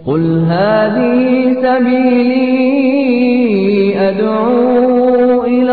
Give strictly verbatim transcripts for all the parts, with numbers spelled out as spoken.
قل هذه سبيلي أدعو إلى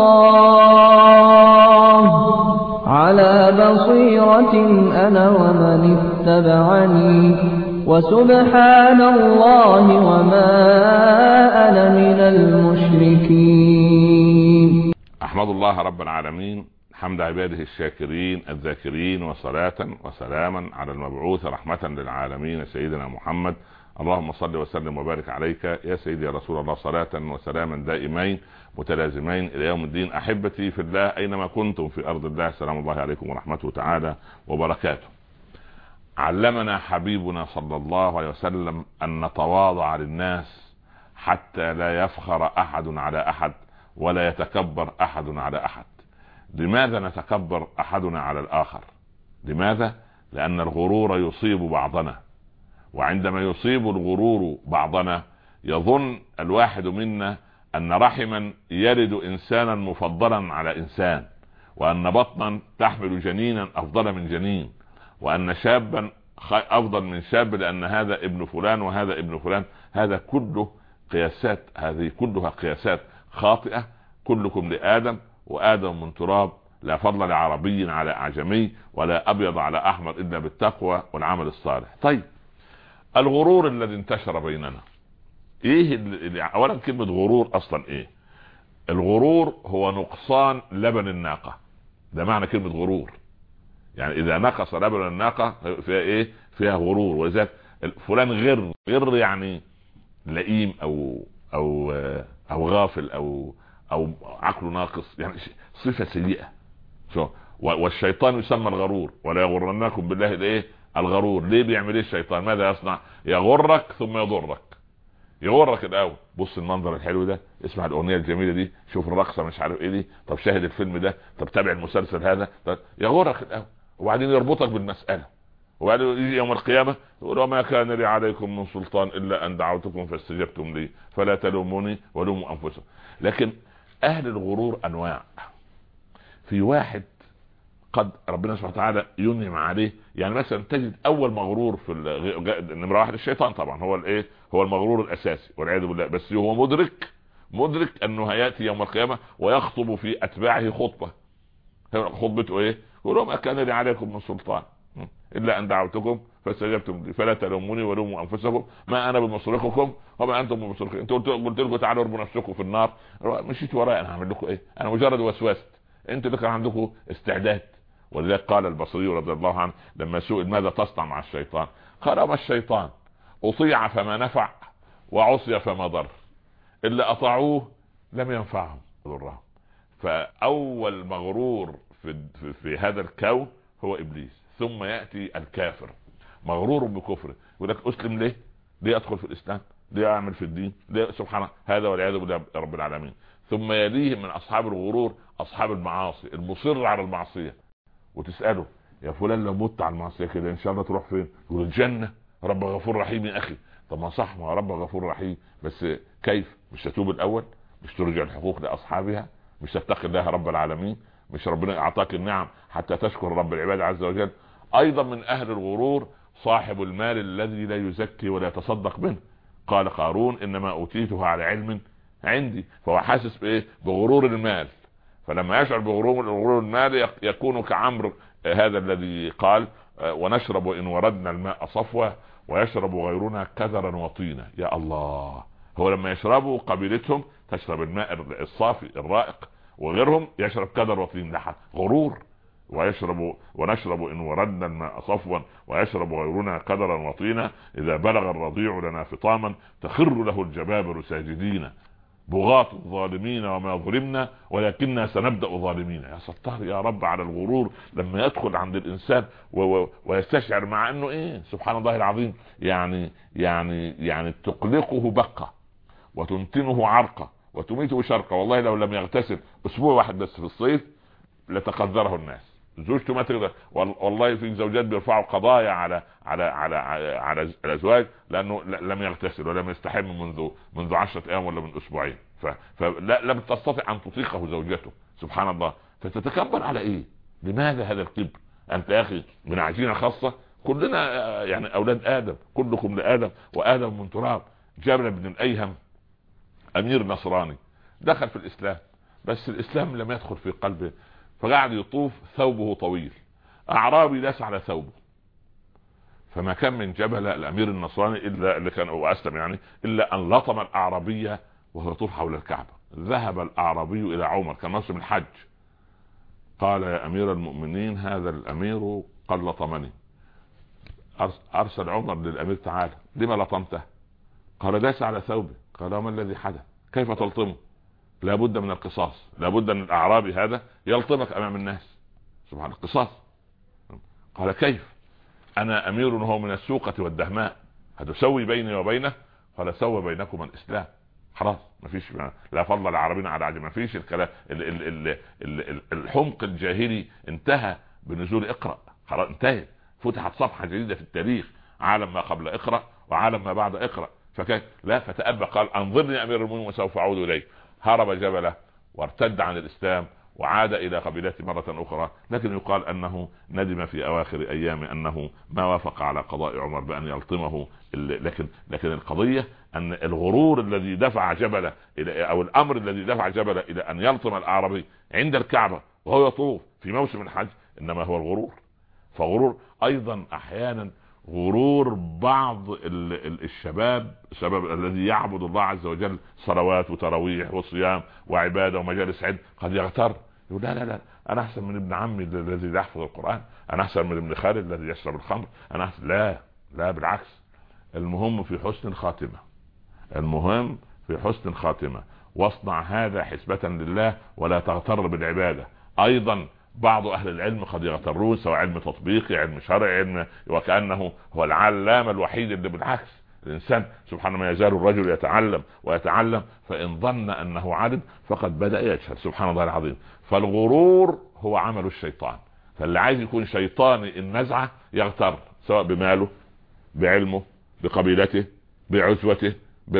الله على بصيرة أنا ومن اتبعني وسبحان الله وما أنا من المشركين. أحمد الله رب العالمين حمد عباده الشاكرين الذاكرين، وصلاة وسلاما على المبعوث رحمة للعالمين سيدنا محمد. اللهم صل وسلم وبارك عليك يا سيدي يا رسول الله، صلاة وسلاما دائمين متلازمين إلى يوم الدين. أحبتي في الله أينما كنتم في أرض الله، سلام الله عليكم ورحمته تعالى وبركاته. علمنا حبيبنا صلى الله عليه وسلم أن نتواضع للناس حتى لا يفخر أحد على أحد ولا يتكبر أحد على أحد. لماذا نتكبر أحدنا على الآخر؟ لماذا؟ لأن الغرور يصيب بعضنا، وعندما يصيب الغرور بعضنا يظن الواحد منا أن رحما يلد إنسانا مفضلا على إنسان، وأن بطنا تحمل جنينا أفضل من جنين، وأن شابا أفضل من شاب لأن هذا ابن فلان وهذا ابن فلان. هذا كله قياسات، هذه كلها قياسات خاطئة. كلكم لآدم وآدم من تراب، لا فضل لعربي على أعجمي ولا أبيض على أحمر إلا بالتقوى والعمل الصالح. طيب، الغرور الذي انتشر بيننا ايه اللي اولا كلمة غرور اصلا ايه؟ الغرور هو نقصان لبن الناقة، ده معنى كلمة غرور. يعني اذا نقص لبن الناقة فيها ايه؟ فيها غرور. وذلك فلان غر غر يعني لئيم او او او غافل او او عقله ناقص، يعني صفة سيئة. والشيطان يسمى الغرور، ولا يغرنكم بالله الايه الغرور. ليه بيعمل ايه الشيطان؟ ماذا يصنع؟ يغرك ثم يضرك. يغرك الاول، بص المنظر الحلو ده، اسمع الاغنيه الجميله دي، شوف الرقصه مش عارف ايه دي، طب شاهد الفيلم ده، طب تابع المسلسل هذا. طب يغرك الاول وبعدين يربطك بالمساله، وبعدين يجي يوم القيامه يقول وما كان لي عليكم من سلطان الا ان دعوتكم فاستجبتم لي فلا تلوموني ولوموا انفسكم. لكن اهل الغرور انواع. في واحد قد ربنا سبحانه وتعالى ينعم عليه، يعني مثلا تجد اول مغرور في النمره واحد الشيطان، طبعا هو الايه هو المغرور الاساسي والعياذ بالله. بس هو مدرك مدرك انه هياتي يوم القيامه ويخطب في اتباعه خطبه. خطبته ايه؟ يقول ما كان لي عليكم من سلطان الا ان دعوتكم فاستجبتم لي فلا تلوموني ولوموا انفسكم ما انا بمصرخكم وما انتم بمصرخي. انتوا قلت لكم تعالوا ارموا نفسكم في النار، مشيت ورايا، انا هعمل لكم ايه؟ انا مجرد وسوست، انتوا اللي كان عندكم استعداد. ولذلك قال البصري رضي الله عنه لما سئل ماذا تصنع مع الشيطان؟ قال ما الشيطان اطيع فما نفع وعصي فما ضر، الا اطاعوه لم ينفعهم ضرهم. فاول مغرور في, في, في هذا الكون هو ابليس، ثم ياتي الكافر مغرور بكفره، يقول لك اسلم ليه؟ ليه ادخل في الاسلام؟ ليه اعمل في الدين؟ ليه؟ سبحان هذا والعياذ بالله رب العالمين. ثم يليه من اصحاب الغرور اصحاب المعاصي، المصر على المعصيه. وتسأله يا فلان لو مت على المعصية كده ان شاء الله تروح فين؟ يقول الجنة، رب غفور رحيم. يا اخي طب ما صح، ما رب غفور رحيم، بس كيف؟ مش تتوب الاول؟ مش ترجع الحقوق لاصحابها؟ مش تتقي الله رب العالمين؟ مش ربنا اعطاك النعم حتى تشكر رب العباد عز وجل؟ ايضا من اهل الغرور صاحب المال الذي لا يزكي ولا يتصدق منه. قال قارون انما اوتيته على علم عندي، فهو حاسس بايه؟ بغرور المال. فلما يشعر بغرور المال يكون كعمر هذا الذي قال ونشرب وإن وردنا الماء صفوة ويشرب غيرنا كدرا وطينا. يا الله، هو لما يشربوا قبيلتهم تشرب الماء الصافي الرائق، وغيرهم يشرب كدر وطين. لحد غرور. ويشرب ونشرب إن وردنا الماء صفوا ويشرب غيرنا كدرا وطينا، إذا بلغ الرضيع لنا فطاما تخر له الجبابر ساجدين، بغاة الظالمين وما ظلمنا ولكننا سنبدأ ظالمين. يا ستار يا رب على الغرور لما يدخل عند الإنسان و... ويستشعر مع أنه إيه سبحان الله العظيم، يعني يعني يعني تقلقه بقة وتنتنه عرقة وتميته شرقة. والله لو لم يغتسل أسبوع واحد بس في الصيف لتقدره الناس. زوجته ما تقدر، والله في زوجات بيرفعوا قضايا على على على على الازواج لانه لم يغتسل ولم يستحم منذ منذ عشرة ايام ولا من اسبوعين، فلا لم تستطع ان تطيقه زوجته. سبحان الله. فتتكبر على ايه؟ لماذا هذا الكبر؟ انت يا اخي من عجينه خاصه كلنا يعني اولاد ادم، كلكم لادم وادم من تراب. جابر بن الايهم امير نصراني دخل في الاسلام، بس الاسلام لم يدخل في قلبه، فقعد يطوف ثوبه طويل. اعرابي داس على ثوبه، فما كان من جبل الامير النصراني الا اللي كان هو اسلم يعني الا ان لطم الاعرابيه وهو يطوف حول الكعبه. ذهب الاعرابي الى عمر، كان موسم الحج، قال يا امير المؤمنين هذا الامير قد لطمني. ارسل عمر للامير تعالى لما لطمته؟ قال داس على ثوبه. قال ما الذي حدث؟ كيف تلطمه؟ لابد من القصاص، لابد ان الاعرابي هذا يلطمك امام الناس، سبحان القصاص. قال كيف؟ انا امير وهو من السوقة والدهماء، هتسوي بيني وبينه؟ قال سوى بينكم الاسلام، خلاص ما فيش، لا فضل العربين على عجم، ما فيش الكلام. الحمق الجاهلي انتهى بنزول اقرأ، خلاص انتهى، فتحت صفحة جديدة في التاريخ، عالم ما قبل اقرأ وعالم ما بعد اقرأ. فكان لا فتأبى، قال انظرني امير المؤمنين وسوف اعود اليه. هرب جبله وارتد عن الاسلام وعاد الى قبيلته مرة اخرى، لكن يقال انه ندم في اواخر ايامه انه ما وافق على قضاء عمر بان يلطمه. لكن لكن القضية ان الغرور الذي دفع جبله الى، او الامر الذي دفع جبله الى ان يلطم الاعرابي عند الكعبة وهو يطوف في موسم الحج انما هو الغرور. فغرور ايضا احيانا غرور بعض الشباب، الشباب الذي يعبد الله عز وجل صلوات وتراويح وصيام وعبادة ومجالس علم، قد يغتر يقول لا لا لا انا احسن من ابن عمي الذي يحفظ القرآن، انا احسن من ابن خالد الذي يشرب الخمر، انا أحسن. لا لا بالعكس، المهم في حسن الخاتمة، المهم في حسن الخاتمة. واصنع هذا حسبة لله ولا تغتر بالعبادة. ايضا بعض اهل العلم قد يغترون، سواء علم تطبيقي علم شرعي علم، وكأنه هو العلامة الوحيد، اللي بالعكس الانسان سبحانه ما يزال الرجل يتعلم ويتعلم، فان ظن انه علم فقد بدأ يجهل، سبحان الله العظيم. فالغرور هو عمل الشيطان، فاللي عايز يكون شيطاني النزعة يغتر، سواء بماله بعلمه بقبيلته بعزوته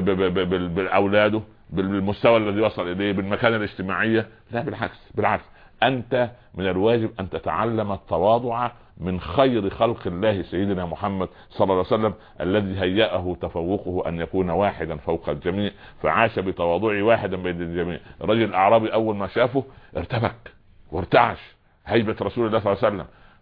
باولاده بالمستوى الذي وصل اليه بالمكانة الاجتماعية. لا بالعكس، بالعكس انت من الواجب ان تتعلم التواضع من خير خلق الله سيدنا محمد صلى الله عليه وسلم، الذي هيأه تفوقه ان يكون واحدا فوق الجميع، فعاش بتواضعه واحدا بين الجميع. الرجل الاعرابي اول ما شافه ارتبك وارتعش، هيبة رسول الله صلى الله عليه وسلم،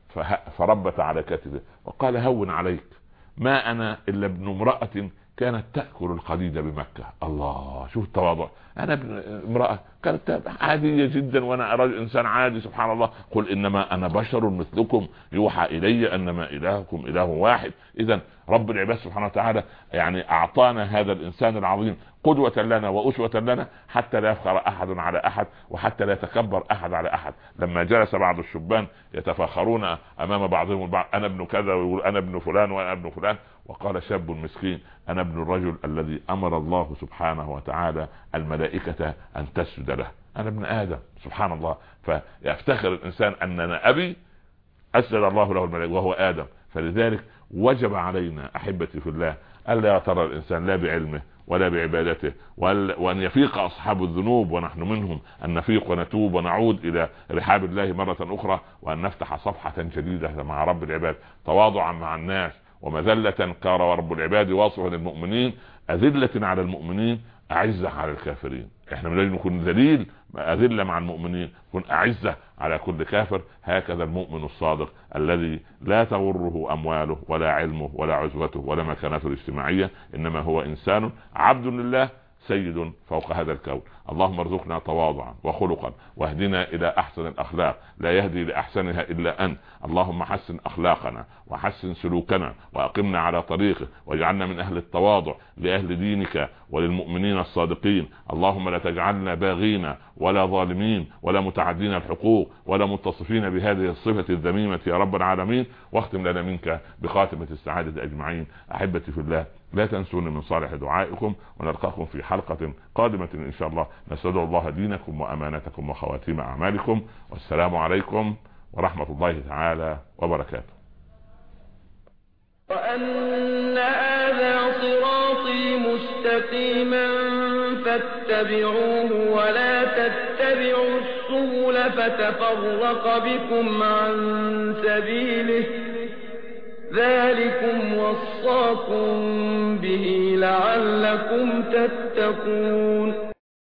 فربت على كتفه وقال هون عليك، ما انا الا ابن امرأة كانت تأكل القديد بمكة. الله، شوف التواضع، انا ابن امرأة كانت عادية جدا وانا رجل انسان عادي، سبحان الله. قل انما انا بشر مثلكم يوحى الي انما الهكم اله واحد. اذا رب العباد سبحانه وتعالى يعني اعطانا هذا الانسان العظيم قدوة لنا واسوة لنا، حتى لا يفخر احد على احد وحتى لا يتكبر احد على احد. لما جلس بعض الشبان يتفاخرون امام بعضهم البعض، انا ابن كذا، ويقول انا ابن فلان وانا ابن فلان، وقال شاب مسكين انا ابن الرجل الذي امر الله سبحانه وتعالى الملائكة ان تسجد له، انا ابن ادم، سبحان الله. فيفتخر الانسان ان انا ابي اسجد الله له الملائكة وهو ادم. فلذلك وجب علينا احبتي في الله الا يغتر الانسان لا بعلمه ولا بعبادته، وان يفيق اصحاب الذنوب ونحن منهم، ان نفيق ونتوب ونعود الى رحاب الله مرة اخرى، وان نفتح صفحة جديدة مع رب العباد، تواضعا مع الناس ومذلة. كان رب العباد واصفا للمؤمنين اذلة على المؤمنين اعزة على الكافرين. احنا من نكون ذليل اذلة مع المؤمنين، نكون اعزة على كل كافر. هكذا المؤمن الصادق الذي لا تغره امواله ولا علمه ولا عزوته ولا مكانته الاجتماعية، انما هو انسان عبد لله سيد فوق هذا الكون. اللهم ارزقنا تواضعا وخلقا، واهدنا الى احسن الاخلاق، لا يهدي لاحسنها الا انت. اللهم حسن اخلاقنا وحسن سلوكنا واقمنا على طريقه، واجعلنا من اهل التواضع لاهل دينك وللمؤمنين الصادقين. اللهم لا تجعلنا باغين ولا ظالمين ولا متعدين الحقوق ولا متصفين بهذه الصفة الذميمة يا رب العالمين. واختم لنا منك بخاتمة السعادة اجمعين. احبتي في الله، لا تنسوني من صالح دعائكم، ونلقاكم في حلقة قادمة ان شاء الله. نسأل الله دينكم وامانتكم وخواتيم اعمالكم، والسلام عليكم ورحمة الله تعالى وبركاته. وأن هذا صراطي مستقيما فاتبعوه ولا تتبعوا السبل فتفرق بكم عن سبيله، ذلكم وصاكم به لعلكم تتقون